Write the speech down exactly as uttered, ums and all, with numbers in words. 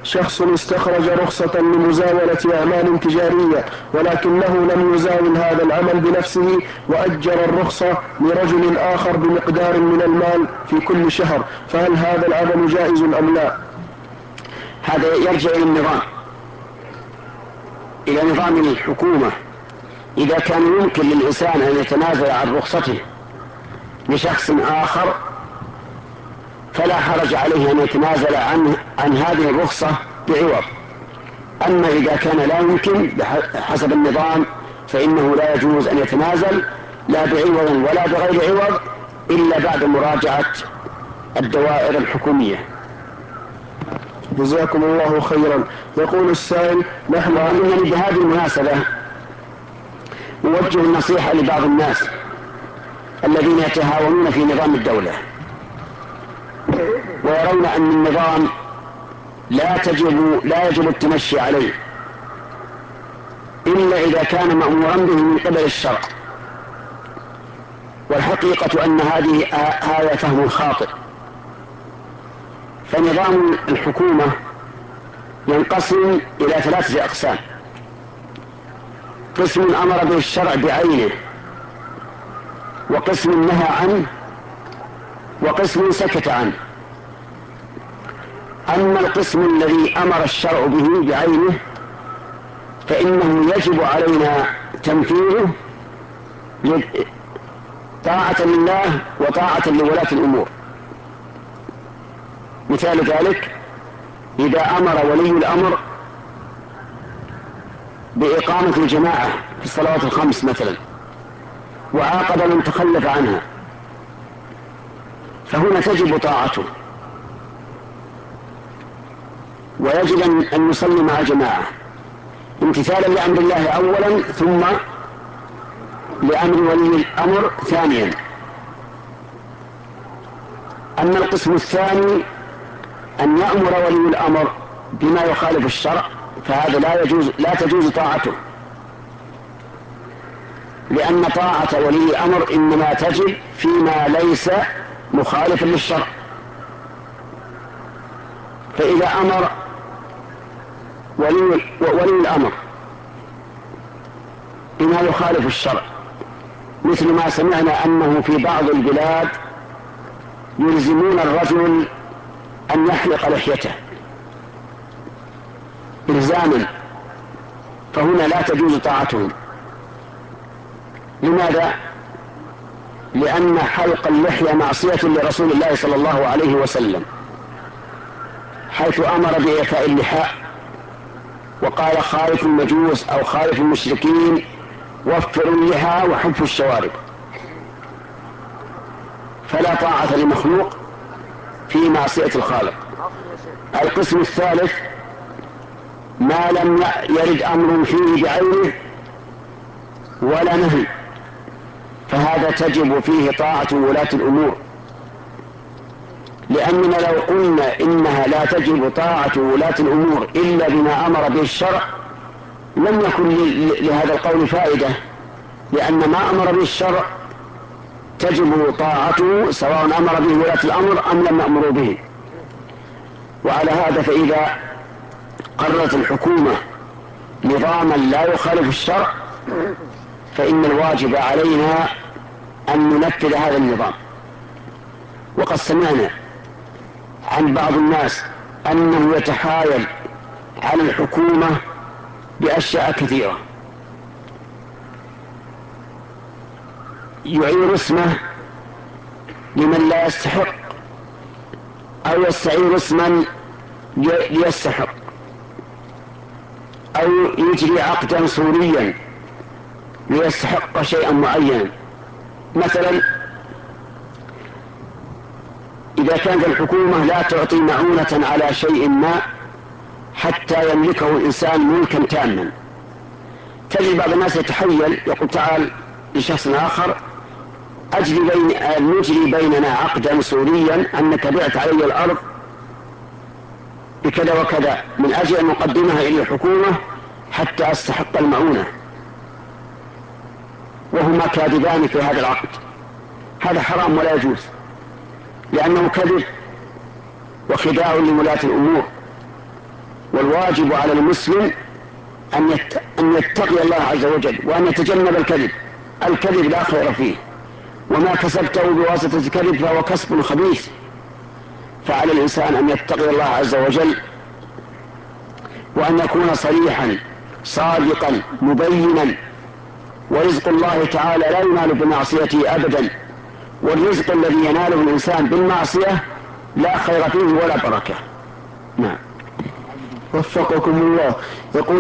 شخص استخرج رخصة لمزاولة أعمال تجارية ولكنه لم يزاول هذا العمل بنفسه وأجر الرخصة لرجل آخر بمقدار من المال في كل شهر، فهل هذا العمل جائز أم لا؟ هذا يرجع إلى النظام، إلى نظام الحكومة. إذا كان يمكن للإنسان أن يتنازل عن رخصته لشخص آخر فلا حرج عليه أن يتنازل عن, عن هذه الرخصة بعوض. أما إذا كان لا يمكن حسب النظام فإنه لا يجوز أن يتنازل لا بعوض ولا بغير عوض إلا بعد مراجعة الدوائر الحكومية. جزاكم الله خيرا. يقول السائل: نحن وإنني بهذه المناسبة أوجه النصيحة لبعض الناس الذين يتهاونون في نظام الدولة ويرون أن النظام لا تجب لا يجب التمشي عليه إلا إذا كان مأمورا به من قبل الشرع. والحقيقة أن هذه هذا فهم خاطئ. فنظام الحكومة ينقسم إلى ثلاثة أقسام: قسم أمر به الشرع بعينه، وقسم نهى عنه، وقسم سكت عنه. أما القسم الذي أمر الشرع به بعينه فإنه يجب علينا تنفيذه طاعة لله وطاعة لولاة الأمور. مثال ذلك: إذا أمر ولي الأمر بإقامة الجماعة في الصلوات الخمس مثلا وعاقب من تخلف عنها فهنا تجب طاعته ويجب أن يصلي مع الجماعة امتثالا لأمر الله أولا ثم لأمر ولي الأمر ثانيا. أما القسم الثاني أن يأمر ولي الأمر بما يخالف الشرع فهذا لا يجوز لا تجوز طاعته، لأن طاعة ولي الأمر إنما تجب فيما ليس مخالفا للشرع. فإذا أمر ولي, ولي الأمر بما يخالف الشرع مثل ما سمعنا أنه في بعض البلاد يلزمون الرجل أن يحلق لحيته إلزاما، فهنا لا تجوز طاعتهم. لماذا؟ لأن حلق اللحية معصية لرسول الله صلى الله عليه وسلم، حيث أمر بإعفاء اللحاء وقال: خالف المجوس أو خالف المشركين وفروا اللحى وحفوا الشوارب. فلا طاعة لمخلوق في معصية الخالق. القسم الثالث ما لم يرد أمر فيه بعينه ولا نهي، فهذا تجب فيه طاعة ولاة الأمور، لأننا لو قلنا إنها لا تجب طاعة ولاة الأمور إلا بما أمر به الشرع لم يكن لهذا القول فائدة، لأن ما أمر به الشرع تجب طاعته سواء أمر به ولاة الأمر أم لم يأمروا به. وعلى هذا فإذا قررت الحكومة نظاما لا يخالف الشرع فإن الواجب علينا أن ننفذ هذا النظام. وقد سمعنا عن بعض الناس أنه يتحايل على الحكومة بأشياء كثيرة، يعير اسمه لمن لا يستحق أو يستعير اسما ليستحق، أو يجري عقدا صوريا ليستحق شيئا معينا. مثلا إذا كانت الحكومة لا تعطي معونة على شيء ما حتى يملكه الإنسان ملكا تاما، تجد بعض الناس يتحيل يقول: تعال لشخص آخر أجري بين نجري بيننا عقدا صوريا أنك بعت علي الأرض بكذا وكذا من أجل أن نقدمها إلى الحكومة حتى أستحق المعونة، وهما كاذبان في هذا العقد. هذا حرام ولا يجوز، لأنه كذب وخداع لولاة الأمور. والواجب على المسلم أن أن يتقي الله عز وجل وأن يتجنب الكذب. الكذب لا خير فيه، وما كسبته بواسطة الكذب فهو كسب خبيث. فعلى الإنسان أن يتقي الله عز وجل وأن يكون صريحا صادقا مبينا. ورزق الله تعالى لا ينال بمعصيته أبدا، والرزق الذي يناله الإنسان بالمعصية لا خير فيه ولا بركة. نعم. وفقكم الله. يقول